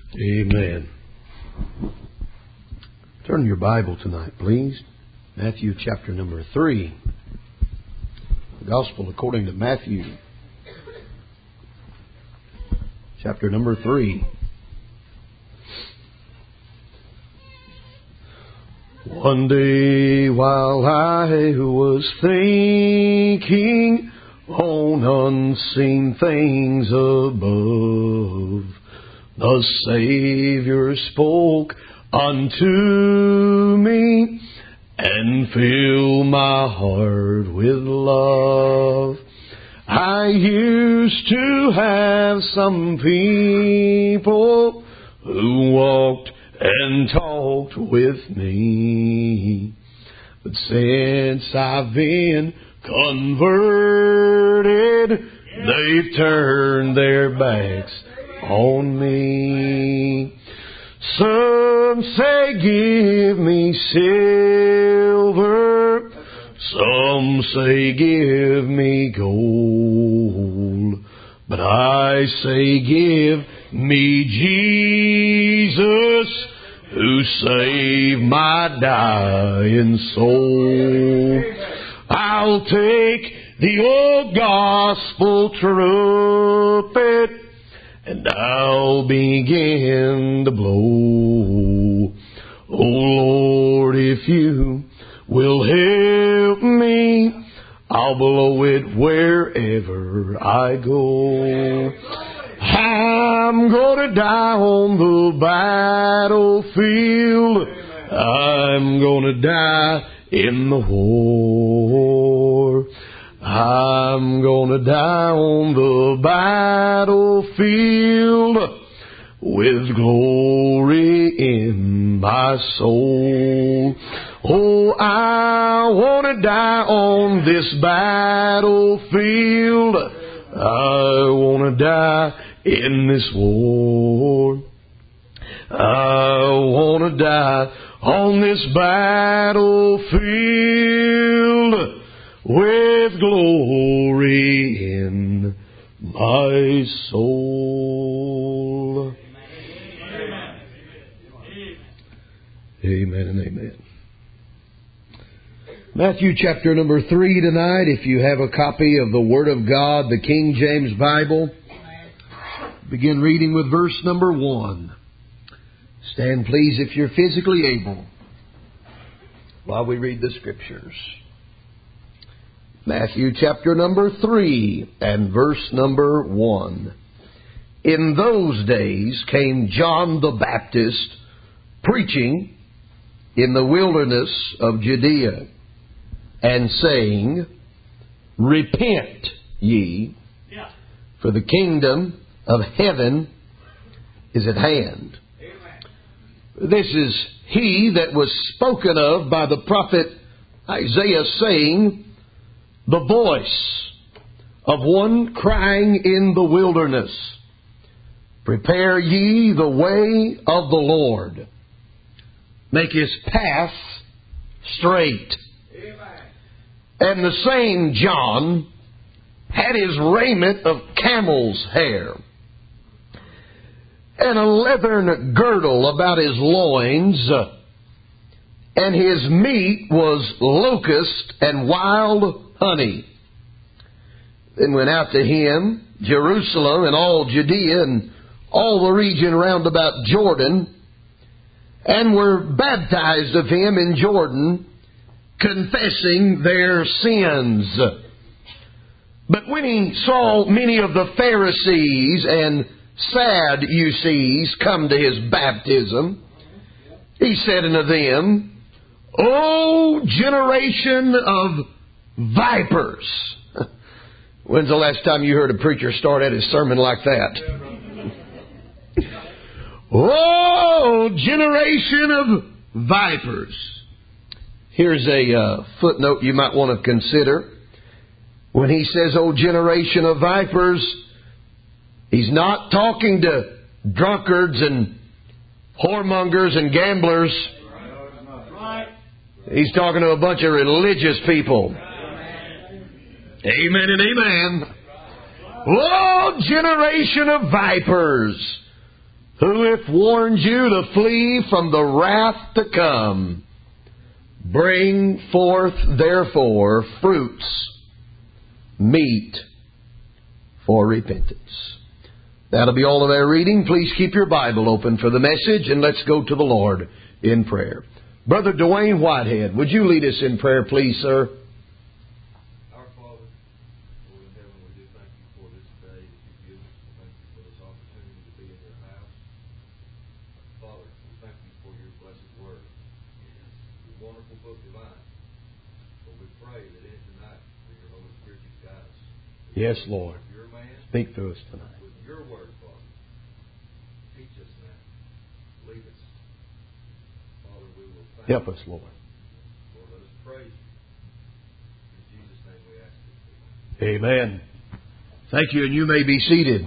Amen. Turn your Bible tonight, please. Matthew chapter number 3. The Gospel according to Matthew. Chapter number 3. One day while I was thinking on unseen things above, the Savior spoke unto me and filled my heart with love. I used to have some people who walked and talked with me, but since I've been converted, they've turned their backs on me. Some say give me silver, some say give me gold, but I say give me Jesus, who saved my dying soul. I'll take the old gospel trumpet and I'll begin to blow. Oh Lord, if you will help me, I'll blow it wherever I go. I'm gonna die on the battlefield. I'm gonna die in the war. I'm gonna die on the battlefield with glory in my soul. Oh, I wanna die on this battlefield. I wanna die in this war. I wanna die on this battlefield with glory in my soul. Amen and amen. Matthew chapter number 3 tonight. If you have a copy of the Word of God, the King James Bible, begin reading with verse number 1. Stand please if you're physically able while we read the Scriptures. Matthew chapter number 3 and verse number 1. In those days came John the Baptist preaching in the wilderness of Judea and saying, Repent ye, for the kingdom of heaven is at hand. This is he that was spoken of by the prophet Isaiah, saying, The voice of one crying in the wilderness, Prepare ye the way of the Lord, make his path straight. And the same John had his raiment of camel's hair, and a leathern girdle about his loins, and his meat was locust and wild honey. Then went out to him Jerusalem and all Judea and all the region round about Jordan, and were baptized of him in Jordan, confessing their sins. But when he saw many of the Pharisees and Sadducees come to his baptism, he said unto them, O generation of vipers. When's the last time you heard a preacher start out his sermon like that? Oh, generation of vipers. Here's a footnote you might want to consider. When he says, oh, generation of vipers, he's not talking to drunkards and whoremongers and gamblers. He's talking to a bunch of religious people. Amen and amen. Oh, generation of vipers. who hath warned you to flee from the wrath to come. Bring forth therefore fruits meet for repentance. That'll be all of our reading. Please keep your Bible open for the message, and let's go to the Lord in prayer. Brother Dwayne Whitehead, would you lead us in prayer, please, sir? Our Father, Lord in heaven, we do thank you for this day that you've given us. Thank you for this opportunity to be in your house. Father, we thank you for your blessed word, your wonderful book divine. But we pray that in tonight, for your Holy Spirit, you guide us. Yes, Lord. Your man, Speak to us tonight. with your word, Father. Teach us now. Lead us. Father, we will thank Help you. us, Lord. Lord, let us praise you. In Jesus' name we ask it. Amen. Thank you, and you may be seated.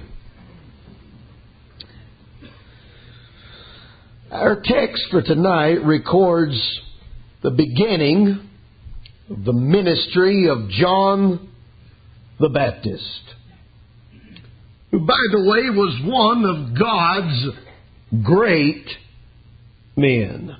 Our text for tonight records the beginning of the ministry of John the Baptist, who, by the way, was one of God's great men.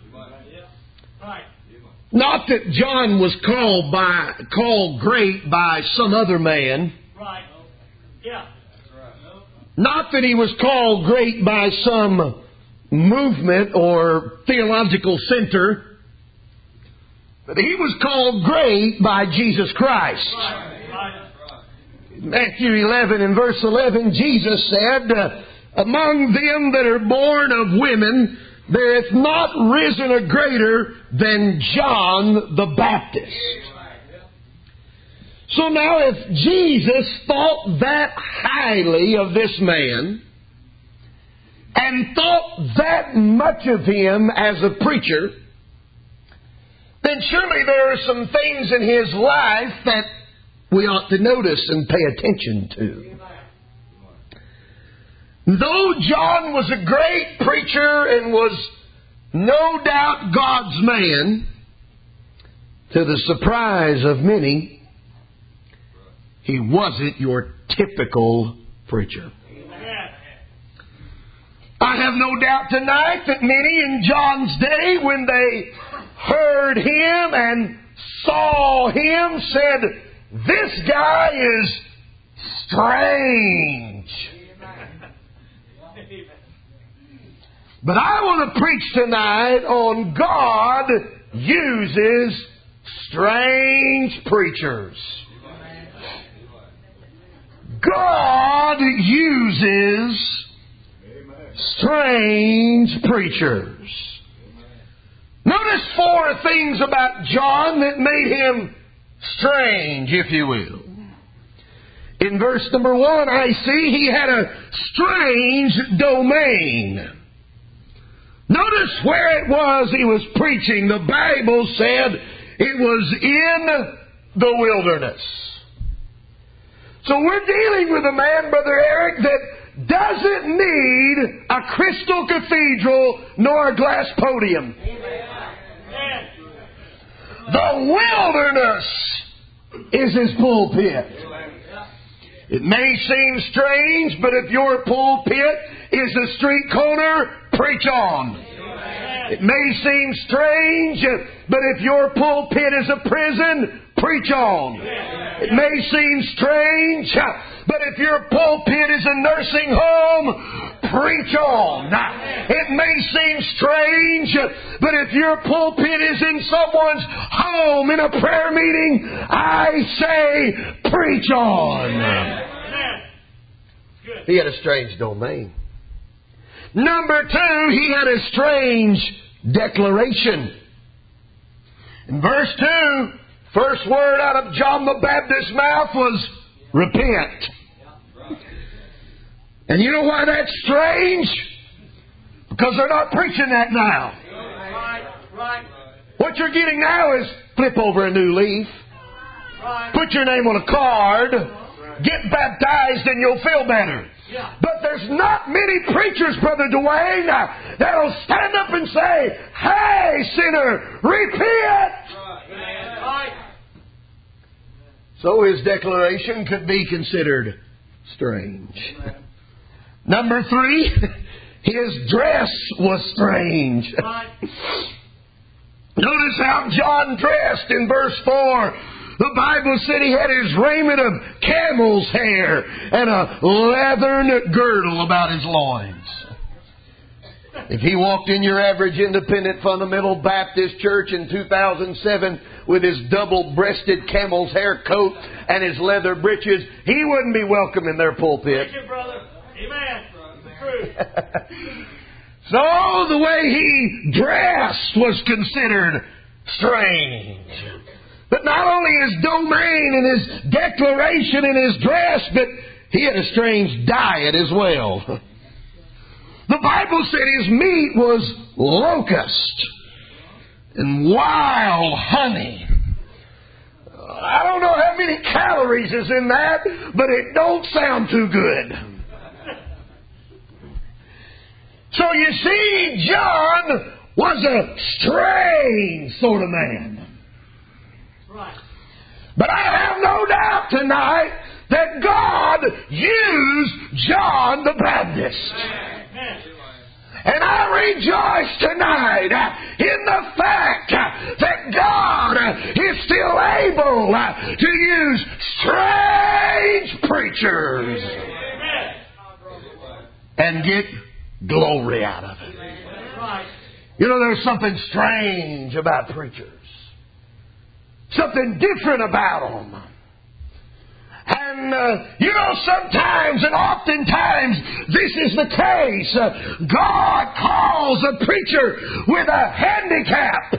Not that John was called great by some other man. Right. Yeah. Not that he was called great by some movement or theological center. But he was called great by Jesus Christ. Right. Matthew 11 and verse 11, Jesus said, among them that are born of women, there hath not risen a greater than John the Baptist. So now if Jesus thought that highly of this man, and thought that much of him as a preacher, then surely there are some things in his life that we ought to notice and pay attention to. Though John was a great preacher and was no doubt God's man, to the surprise of many, he wasn't your typical preacher. I have no doubt tonight that many in John's day, when they heard him and saw him, said, "This guy is strange." But I want to preach tonight on God uses strange preachers. God uses strange preachers. Notice four things about John that made him strange, if you will. In verse number 1, I see he had a strange domain. Notice where it was he was preaching. The Bible said it was in the wilderness. So we're dealing with a man, Brother Eric, that doesn't need a crystal cathedral nor a glass podium. The wilderness is his pulpit. It may seem strange, but if your pulpit is a street corner, preach on. It may seem strange, but if your pulpit is a prison, preach on. It may seem strange, but if your pulpit is a nursing home, preach on. It may seem strange, but if your pulpit is in someone's home in a prayer meeting, I say, preach on. He had a strange domain. Number 2, he had a strange declaration. In verse 2, first word out of John the Baptist's mouth was repent. And you know why that's strange? Because they're not preaching that now. Right. What you're getting now is flip over a new leaf, put your name on a card, get baptized, and you'll feel better. But there's not many preachers, Brother Dwayne, that'll stand up and say, "Hey, sinner, repent!" So his declaration could be considered strange. Number 3, His dress was strange. Right. Notice how John dressed in verse 4. The Bible said he had his raiment of camel's hair and a leathern girdle about his loins. If he walked in your average independent fundamental Baptist church in 2007 with his double-breasted camel's hair coat and his leather breeches, he wouldn't be welcome in their pulpit. Thank you, brother. Amen. The truth. So the way he dressed was considered strange. But not only his domain and his declaration and his dress, but he had a strange diet as well. The Bible said his meat was locust and wild honey. I don't know how many calories is in that, but it don't sound too good. So you see, John was a strange sort of man. Right. But I have no doubt tonight that God used John the Baptist. Amen. And I rejoice tonight in the fact that God is still able to use strange preachers and get glory out of it. Right. You know, there's something strange about preachers. Something different about them. And, you know, sometimes and oftentimes this is the case. God calls a preacher with a handicap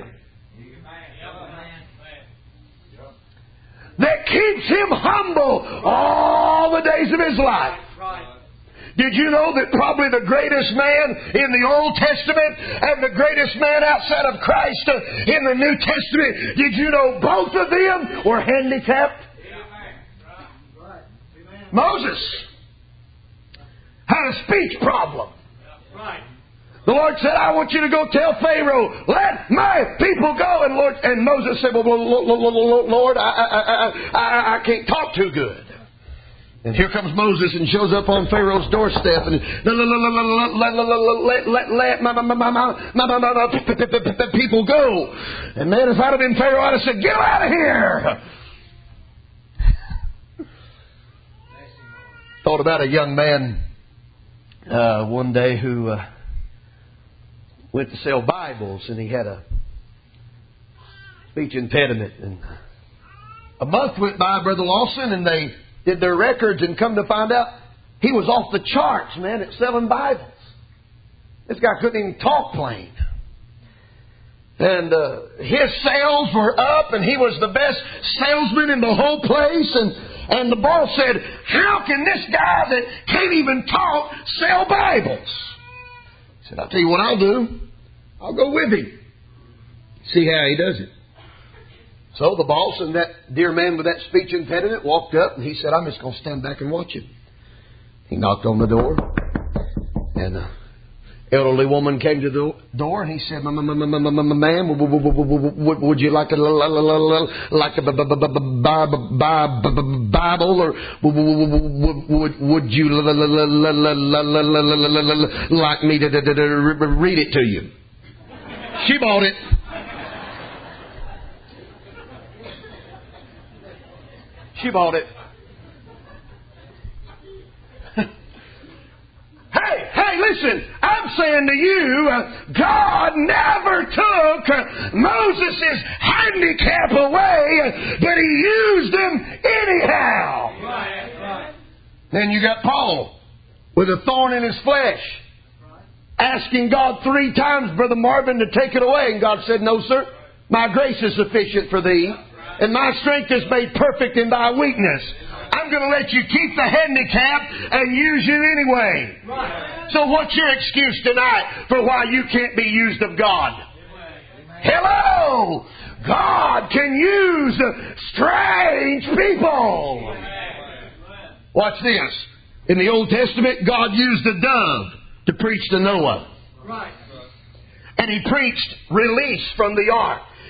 that keeps him humble all the days of his life. Right. Did you know that probably the greatest man in the Old Testament and the greatest man outside of Christ in the New Testament, did you know both of them were handicapped? Moses had a speech problem. Right. The Lord said, I want you to go tell Pharaoh, let my people go. And Moses said, well, Lord, I can't talk too good. And here comes Moses and shows up on Pharaoh's doorstep and let my people go. And man, if I'd have been Pharaoh, I'd have said, get out of here. Thought about a young man one day who went to sell Bibles, and he had a speech impediment. And a month went by, Brother Lawson, and they did their records, and come to find out he was off the charts, man, at selling Bibles. This guy couldn't even talk plain. And his sales were up, and he was the best salesman in the whole place. And the boss said, how can this guy that can't even talk sell Bibles? He said, I'll tell you what I'll do. I'll go with him. See how he does it. So the boss and that dear man with that speech impediment walked up, and he said, I'm just going to stand back and watch him. He knocked on the door, and an elderly woman came to the door, and he said, ma'am, would you like a Bible, or would you like me to read it to you? She bought it. She bought it. Hey, listen, I'm saying to you, God never took Moses' handicap away, but He used him anyhow. Right. Then you got Paul with a thorn in his flesh, asking God 3 times, Brother Marvin, to take it away. And God said, no, sir, my grace is sufficient for thee, and my strength is made perfect in thy weakness. I'm going to let you keep the handicap and use you anyway. Right. So what's your excuse tonight for why you can't be used of God? Hello! God can use strange people. Watch this. In the Old Testament, God used a dove to preach to Noah. Right. And He preached release from the ark.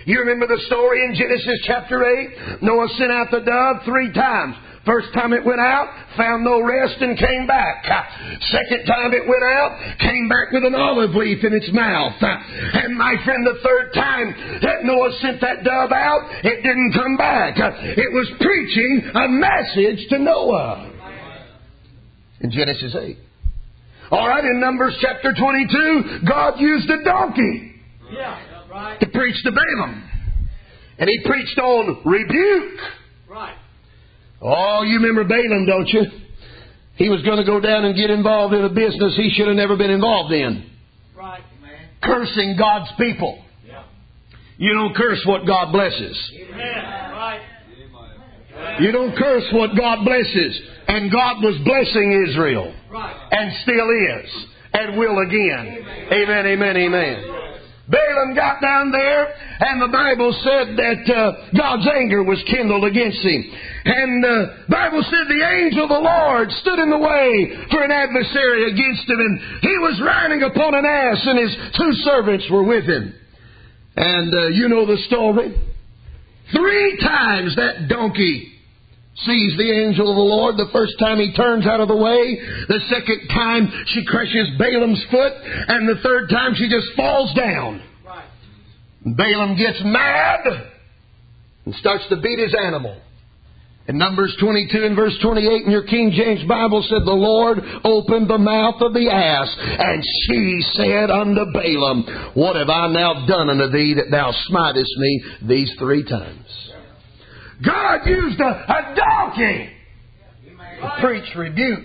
You remember the story in Genesis chapter 8? Noah sent out the dove 3 times. First time it went out, found no rest and came back. Second time it went out, came back with an olive leaf in its mouth. And my friend, the third time that Noah sent that dove out, it didn't come back. It was preaching a message to Noah. In Genesis 8. All right, in Numbers chapter 22, God used a donkey to preach to Balaam. And he preached on rebuke. Right. Oh, you remember Balaam, don't you? He was going to go down and get involved in a business he should have never been involved in. Right, man. Cursing God's people. Yeah. You don't curse what God blesses. Amen. Right. You don't curse what God blesses. And God was blessing Israel. Right. And still is. And will again. Amen, amen, amen. Balaam got down there, and the Bible said that God's anger was kindled against him. And the Bible said the angel of the Lord stood in the way for an adversary against him, and he was riding upon an ass, and his 2 servants were with him. And you know the story. 3 times that donkey sees the angel of the Lord. The first time he turns out of the way. The second time she crushes Balaam's foot. And the third time she just falls down. Right. Balaam gets mad and starts to beat his animal. In Numbers 22 and verse 28 in your King James Bible said, the Lord opened the mouth of the ass, and she said unto Balaam, what have I now done unto thee that thou smitest me these 3 times? God used a donkey to preach rebuke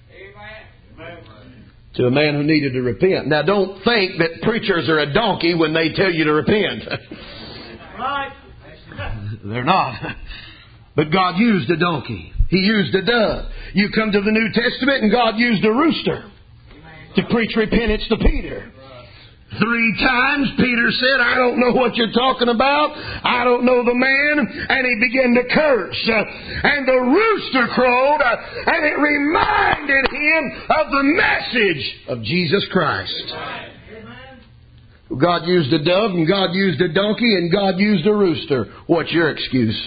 to a man who needed to repent. Now, don't think that preachers are a donkey when they tell you to repent. Right. They're not. But God used a donkey. He used a dove. You come to the New Testament and God used a rooster to preach repentance to Peter. 3 times Peter said, I don't know what you're talking about. I don't know the man. And he began to curse. And the rooster crowed, and it reminded him of the message of Jesus Christ. God used a dove, and God used a donkey, and God used a rooster. What's your excuse?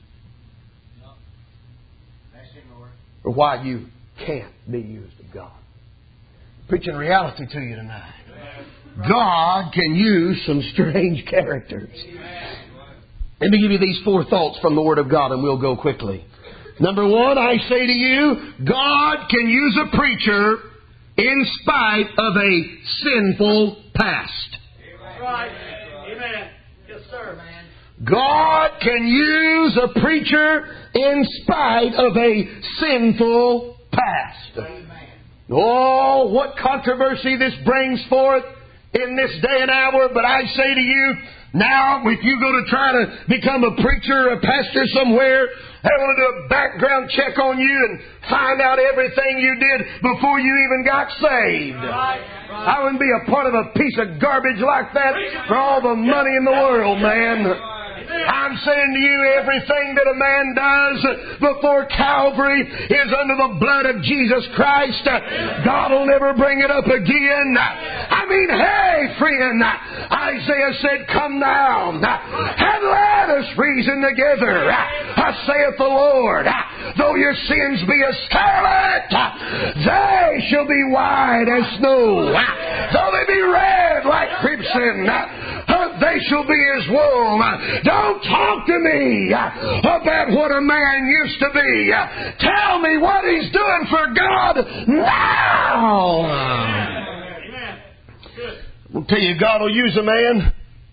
Or why you can't be used of God? Preaching reality to you tonight. God can use some strange characters. Let me give you these 4 thoughts from the Word of God, and we'll go quickly. Number 1, I say to you, God can use a preacher in spite of a sinful past. Right. Amen. Yes, sir. God can use a preacher in spite of a sinful past. Oh, what controversy this brings forth in this day and hour. But I say to you, now, if you go to try to become a preacher or a pastor somewhere, they want to do a background check on you and find out everything you did before you even got saved. I wouldn't be a part of a piece of garbage like that for all the money in the world, man. I'm saying to you, everything that a man does before Calvary is under the blood of Jesus Christ. God will never bring it up again. I mean, hey, friend, Isaiah said, come now, and let us reason together. Saith the Lord, though your sins be as scarlet, they shall be white as snow. Though they be red like crimson, they shall be as wool. Don't talk to me about what a man used to be. Tell me what he's doing for God now. Amen. Good. I'll tell you, God will use a man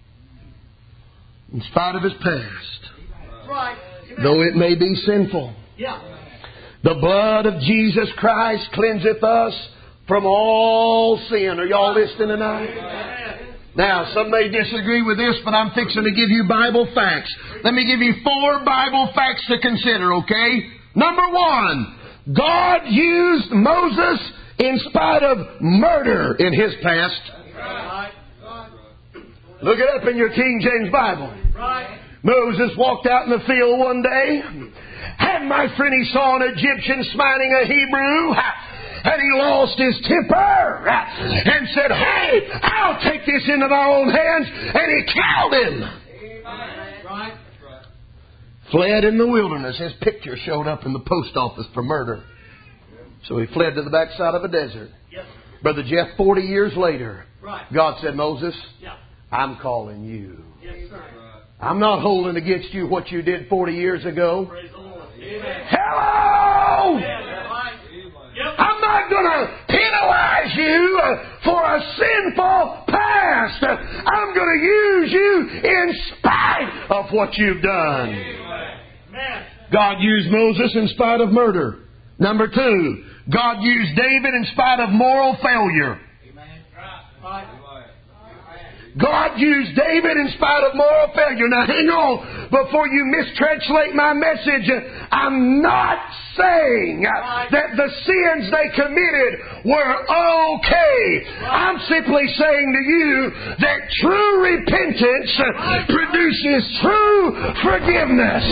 in spite of his past, Right. though it may be sinful. Yeah. The blood of Jesus Christ cleanseth us from all sin. Are y'all listening tonight? Now, some may disagree with this, but I'm fixing to give you Bible facts. Let me give you 4 Bible facts to consider, okay? Number 1, God used Moses in spite of murder in his past. Right. Look it up in your King James Bible. Right. Moses walked out in the field one day, and my friend, he saw an Egyptian smiting a Hebrew. And he lost his temper and said, hey, I'll take this into my own hands. And he killed him. Right. Fled in the wilderness. His picture showed up in the post office for murder. So he fled to the backside of a desert. Yes. Brother Jeff, 40 years later, Right. God said, Moses, Yeah. I'm calling you. Yes, sir. Right. I'm not holding against you what you did 40 years ago. Praise the Lord. Amen. Hello! Amen. Right. Yep. I'm not going to penalize you for a sinful past. I'm going to use you in spite of what you've done. Amen. God used Moses in spite of murder. Number 2, God used David in spite of moral failure. Right. God used David in spite of moral failure. Now hang on before you mistranslate my message. I'm not saying that the sins they committed were okay. I'm simply saying to you that true repentance produces true forgiveness.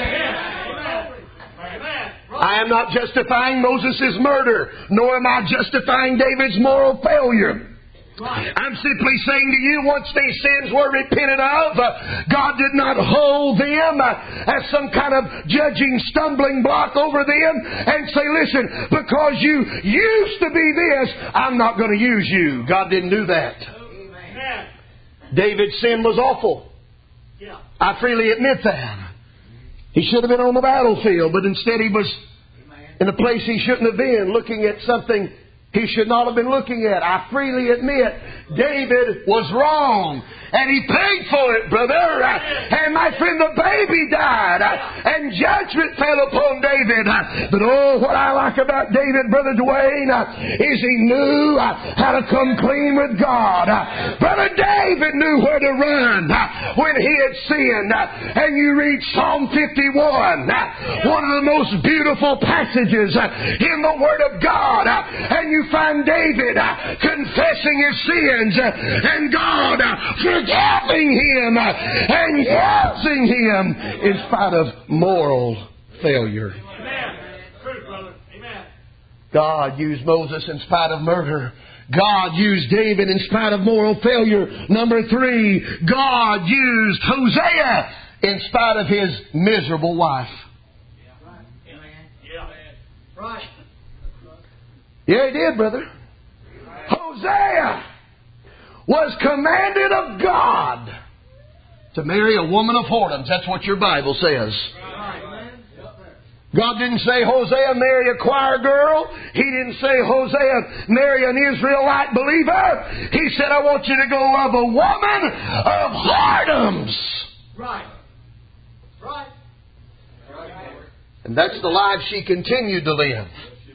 I am not justifying Moses' murder, nor am I justifying David's moral failure. I'm simply saying to you, once these sins were repented of, God did not hold them as some kind of judging stumbling block over them and say, listen, because you used to be this, I'm not going to use you. God didn't do that. Amen. David's sin was awful. Yeah. I freely admit that. He should have been on the battlefield, but instead he was in a place he shouldn't have been, looking at something he should not have been looking at. I freely admit David was wrong. And he paid for it, brother. And my friend, the baby died. And judgment fell upon David. But oh, what I like about David, Brother Dwayne, is he knew how to come clean with God. Brother David knew where to run when he had sinned. And you read Psalm 51, one of the most beautiful passages in the Word of God. And you find David confessing his sins and God forgiving him and using him in spite of moral failure. Amen. True, brother. Amen. God used Moses in spite of murder. God used David in spite of moral failure. Number 3, God used Hosea in spite of his miserable wife. Yeah. Right. Yeah, he did, brother. Hosea was commanded of God to marry a woman of whoredoms. That's what your Bible says. God didn't say, Hosea, marry a choir girl. He didn't say, Hosea, marry an Israelite believer. He said, I want you to go love a woman of whoredoms. Right. Right. And that's the life she continued to live.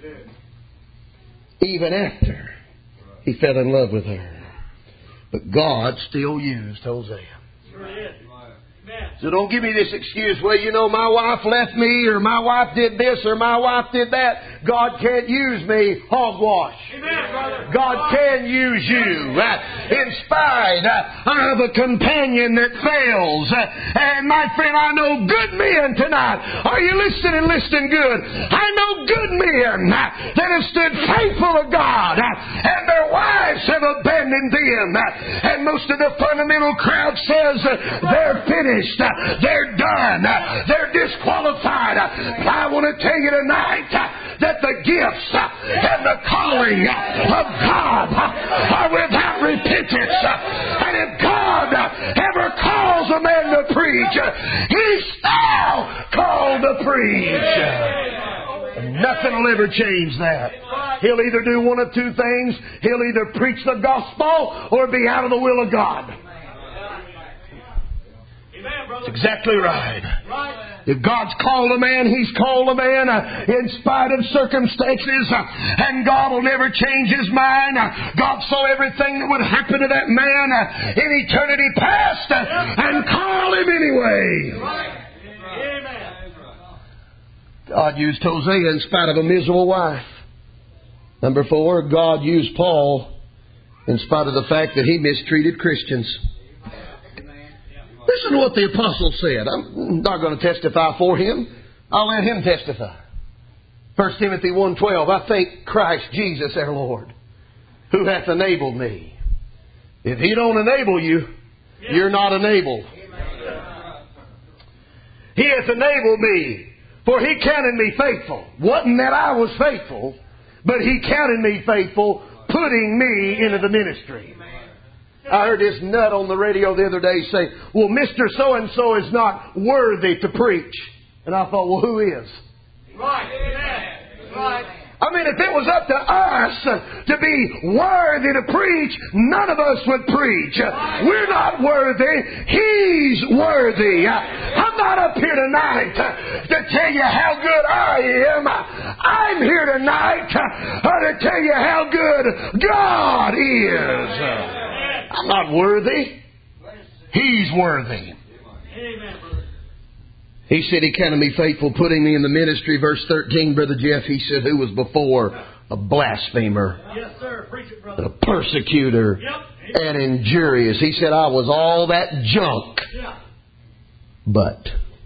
Even after he fell in love with her. But God still used Hosea. Sure is. So don't give me this excuse, well, you know, my wife left me, or my wife did this, or my wife did that. God can't use me. Hogwash. Amen, brother. God can use you in spite of a companion that fails. And my friend, I know good men tonight. Are you listening and listening good? I know good men that have stood faithful to God and their wives have abandoned them. And most of the fundamental crowd says they're finished. They're done. They're disqualified. I want to tell you tonight that the gifts and the calling of God are without repentance. And if God ever calls a man to preach, he's still called to preach. And nothing will ever change that. He'll either do one of two things. He'll either preach the gospel or be out of the will of God. That's exactly right. If God's called a man, He's called a man in spite of circumstances. And God will never change His mind. God saw everything that would happen to that man in eternity past and called him anyway. God used Hosea in spite of a miserable wife. Number 4, God used Paul in spite of the fact that he mistreated Christians. Listen to what the apostle said. I'm not going to testify for him. I'll let him testify. 1 Timothy 1:12, I thank Christ Jesus our Lord, who hath enabled me. If He don't enable you, you're not enabled. He hath enabled me, for He counted me faithful. Wasn't that I was faithful, but He counted me faithful, putting me into the ministry. I heard this nut on the radio the other day say, well, Mr. So-and-so is not worthy to preach. And I thought, well, who is? Right. Amen. Right. I mean, if it was up to us to be worthy to preach, none of us would preach. We're not worthy. He's worthy. I'm not up here tonight to tell you how good I am. I'm here tonight to tell you how good God is. I'm not worthy. He's worthy. Amen, brother. He said He counted me faithful, putting me in the ministry. Verse 13, Brother Jeff, he said, who was before a blasphemer, Yes, sir. Preach it, a brother. persecutor, Yep. and injurious. He said, I was all that junk, Yeah. but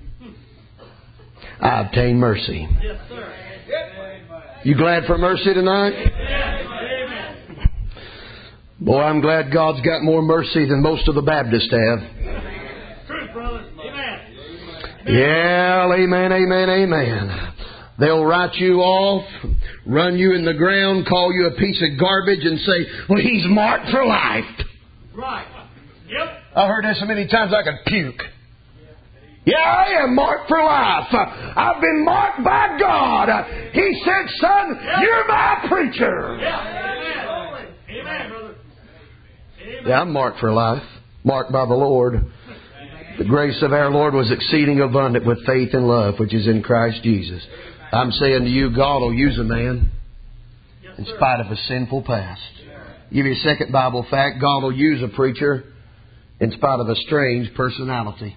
I obtained mercy. Yes, sir. You glad for mercy tonight? Amen. Boy, I'm glad God's got more mercy than most of the Baptists have. Truth, brother. Amen. Yeah, amen, amen, amen. They'll write you off, run you in the ground, call you a piece of garbage, and say, well, he's marked for life. Right. Yep. I heard that so many times I could puke. Yeah, I am marked for life. I've been marked by God. He said, son, you're my preacher. Yeah. Amen. Amen, brother. Amen. Yeah, I'm marked for life. Marked by the Lord. The grace of our Lord was exceeding abundant with faith and love, which is in Christ Jesus. I'm saying to you, God will use a man in spite of a sinful past. Give you a second Bible fact. God will use a preacher in spite of a strange personality.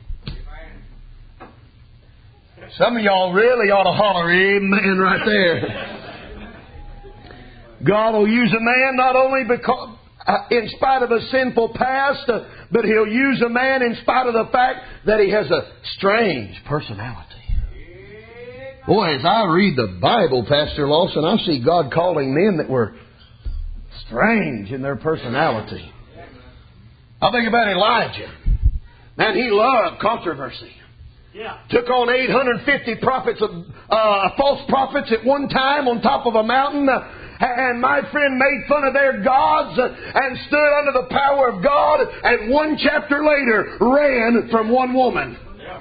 Some of y'all really ought to holler amen right there. God will use a man not only because in spite of a sinful past, but He'll use a man in spite of the fact that he has a strange personality. Boy, as I read the Bible, Pastor Lawson, I see God calling men that were strange in their personality. I think about Elijah. Man, he loved controversy. Yeah. Took on 850 prophets, false prophets at one time on top of a mountain. And my friend made fun of their gods and stood under the power of God. And one chapter later ran from one woman.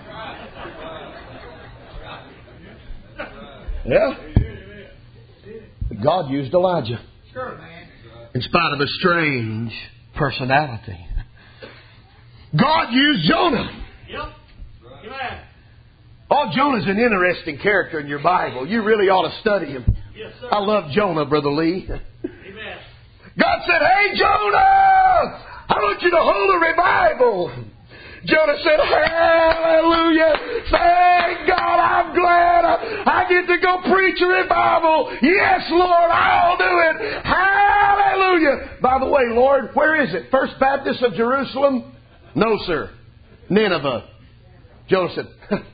Yeah. God used Elijah. Sure, man. In spite of a strange personality. God used Jonah. Yep. Amen. Oh, Jonah's an interesting character in your Bible. You really ought to study him. Yes, sir. I love Jonah, Brother Lee. Amen. God said, hey, Jonah, I want you to hold a revival. Jonah said, hallelujah. Thank God, I'm glad I get to go preach a revival. Yes, Lord, I'll do it. Hallelujah. By the way, Lord, where is it? First Baptist of Jerusalem? No, sir. Nineveh. Jonah said,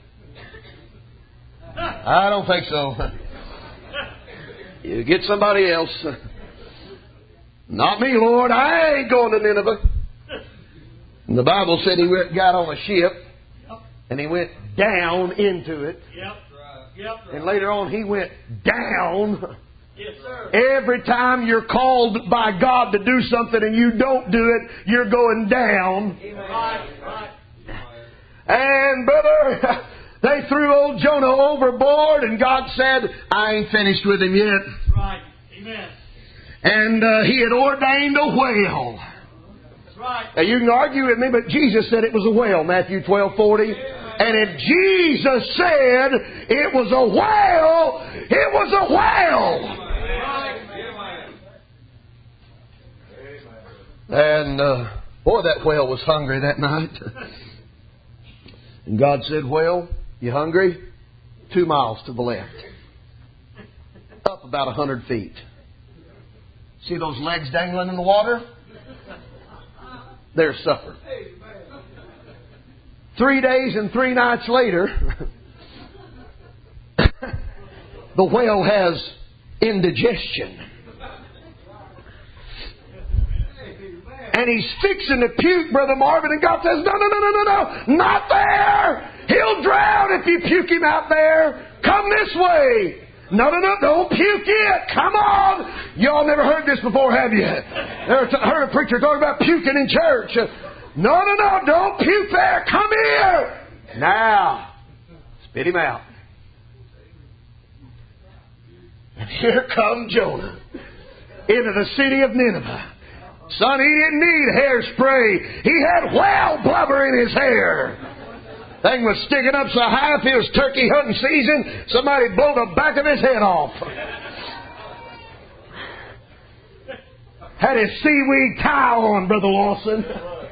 I don't think so. You get somebody else. Not me, Lord. I ain't going to Nineveh. And the Bible said he got on a ship and he went down into it. Yep. Yep. And later on he went down. Yes, sir. Every time you're called by God to do something and you don't do it, you're going down. Right. And brother, they threw old Jonah overboard, and God said, I ain't finished with him yet. Right. Amen. And He had ordained a whale. That's right. Now you can argue with me, but Jesus said it was a whale, Matthew 12:40. And if Jesus said it was a whale, it was a whale. And boy, that whale was hungry that night. And God said, whale, you hungry? 2 miles to the left. Up about 100 feet. See those legs dangling in the water? There's supper. 3 days and 3 nights later, the whale has indigestion. And he's fixing to puke, Brother Marvin, and God says, no, not there! He'll drown if you puke him out there. Come this way. No, don't puke it. Come on. Y'all never heard this before, have you? Never heard a preacher talking about puking in church. No, don't puke there. Come here. Now, spit him out. And here comes Jonah into the city of Nineveh. Son, he didn't need hairspray. He had whale blubber in his hair. Thing was sticking up so high, if it was turkey hunting season, somebody'd blow the back of his head off. Had his seaweed tie on, Brother Lawson.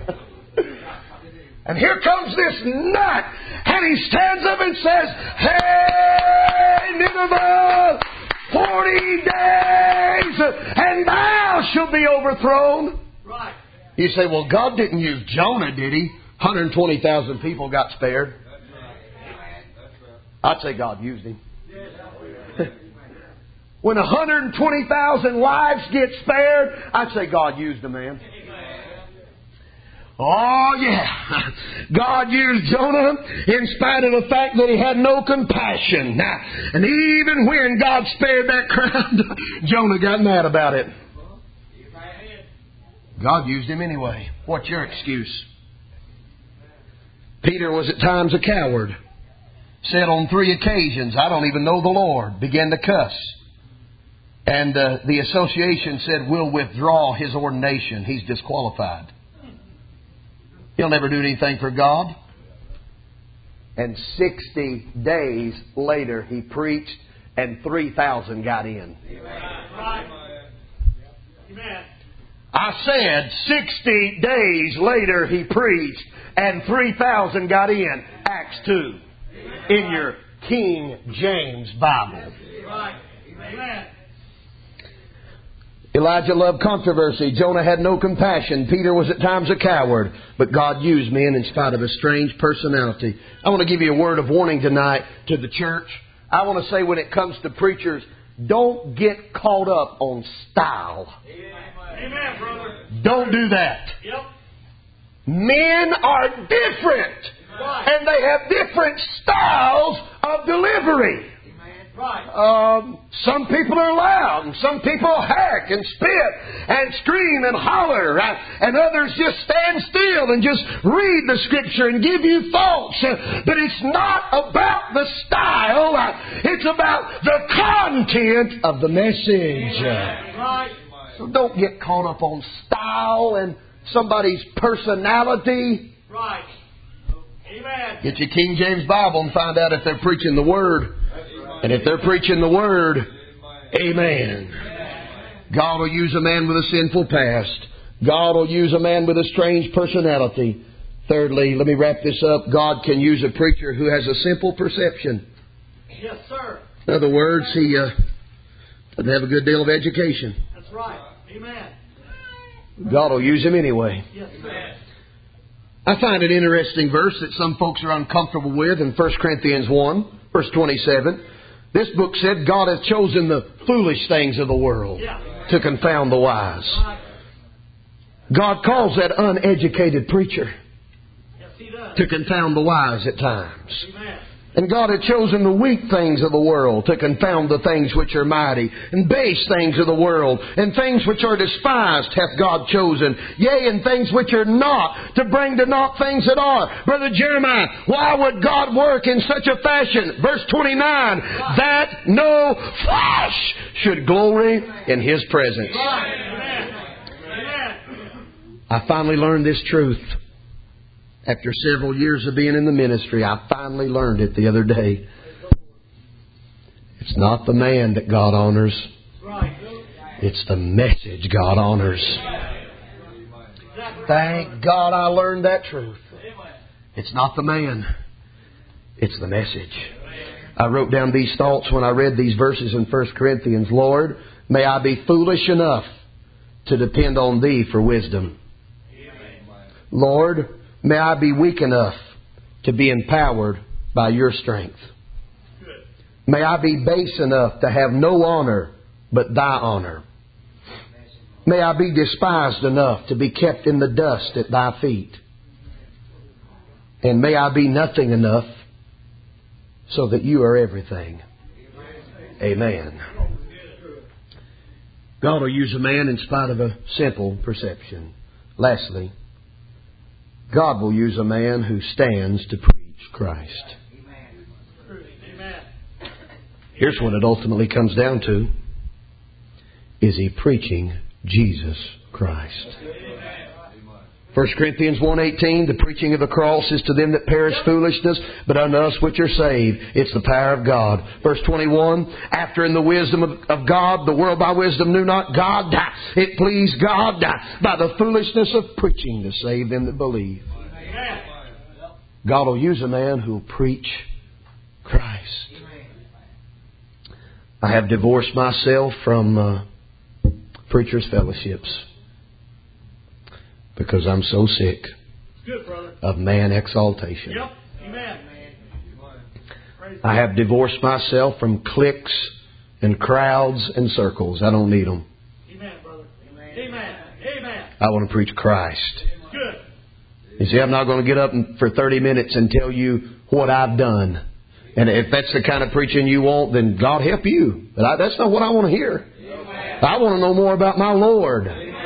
And here comes this nut, and he stands up and says, "Hey, Nineveh, 40 days, and thou shalt be overthrown." Right. You say, well, God didn't use Jonah, did He? 120,000 people got spared. I'd say God used him. When 120,000 lives get spared, I'd say God used a man. Oh, yeah. God used Jonah in spite of the fact that he had no compassion. Now, and even when God spared that crowd, Jonah got mad about it. God used him anyway. What's your excuse? Peter was at times a coward. Said on 3 occasions, "I don't even know the Lord." Began to cuss. And the association said, "We'll withdraw his ordination. He's disqualified. He'll never do anything for God." And 60 days later, he preached, and 3,000 got in. Amen. I said 60 days later he preached, and 3,000 got in. Acts 2. In your King James Bible. Amen. Elijah loved controversy. Jonah had no compassion. Peter was at times a coward. But God used men in spite of a strange personality. I want to give you a word of warning tonight to the church. I want to say, when it comes to preachers, don't get caught up on style. Amen, brother. Don't do that. Yep. Men are different. Right. And they have different styles of delivery. Right. Some people are loud, and some people hack and spit and scream and holler, and others just stand still and just read the Scripture and give you thoughts. But it's not about the style, it's about the content of the message. Right. So don't get caught up on style and somebody's personality. Right. Amen. Get your King James Bible and find out if they're preaching the Word. And if they're preaching the Word, amen. God will use a man with a sinful past. God will use a man with a strange personality. Thirdly, let me wrap this up. God can use a preacher who has a simple perception. Yes, sir. In other words, he doesn't have a good deal of education. That's right. Amen. God will use him anyway. Yes, sir. I find an interesting verse that some folks are uncomfortable with in 1 Corinthians 1, verse 27. This book said, God has chosen the foolish things of the world to confound the wise. God calls that uneducated preacher to confound the wise at times. And God had chosen the weak things of the world to confound the things which are mighty. And base things of the world and things which are despised hath God chosen. Yea, and things which are not, to bring to naught things that are. Brother Jeremiah, why would God work in such a fashion? Verse 29, that no flesh should glory in His presence. I finally learned this truth. After several years of being in the ministry, I finally learned it the other day. It's not the man that God honors. It's the message God honors. Thank God I learned that truth. It's not the man. It's the message. I wrote down these thoughts when I read these verses in 1 Corinthians. Lord, may I be foolish enough to depend on Thee for wisdom. Lord, may I be weak enough to be empowered by Your strength. May I be base enough to have no honor but Thy honor. May I be despised enough to be kept in the dust at Thy feet. And may I be nothing enough so that you are everything. Amen. God will use a man in spite of a simple perception. Lastly, God will use a man who stands to preach Christ. Here's what it ultimately comes down to. Is he preaching Jesus Christ? 1 Corinthians 1:18, the preaching of the cross is to them that perish foolishness, but unto us which are saved, it's the power of God. Verse 21, after in the wisdom of God, the world by wisdom knew not God, it pleased God by the foolishness of preaching to save them that believe. God will use a man who will preach Christ. I have divorced myself from preachers' fellowships because I'm so sick of man exaltation. Yep. Amen. I have divorced myself from cliques and crowds and circles. I don't need them. Amen, brother. Amen. Amen. I want to preach Christ. Good. You see, I'm not going to get up for 30 minutes and tell you what I've done. And if that's the kind of preaching you want, then God help you. But that's not what I want to hear. I want to know more about my Lord.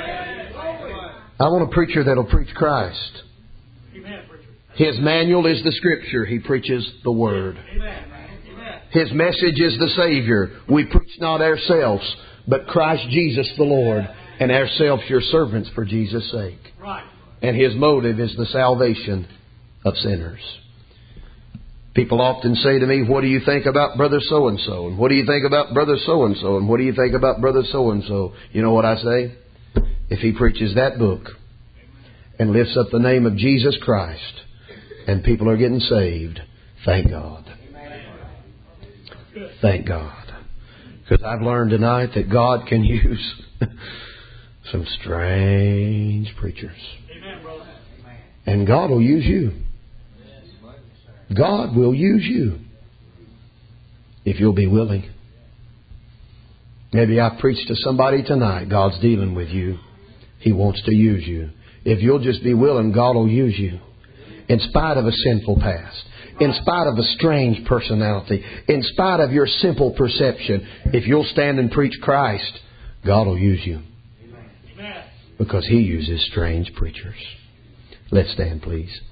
I want a preacher that'll preach Christ. His manual is the Scripture. He preaches the Word. His message is the Savior. We preach not ourselves, but Christ Jesus the Lord, and ourselves your servants for Jesus' sake. And His motive is the salvation of sinners. People often say to me, what do you think about Brother so-and-so? And what do you think about Brother so-and-so? And what do you think about Brother so-and-so? You know what I say? If he preaches that book and lifts up the name of Jesus Christ and people are getting saved, thank God. Thank God. Because I've learned tonight that God can use some strange preachers. And God will use you. God will use you if you'll be willing. Maybe I preached to somebody tonight. God's dealing with you. He wants to use you. If you'll just be willing, God will use you. In spite of a sinful past. In spite of a strange personality. In spite of your simple perception. If you'll stand and preach Christ, God will use you. Because He uses strange preachers. Let's stand, please.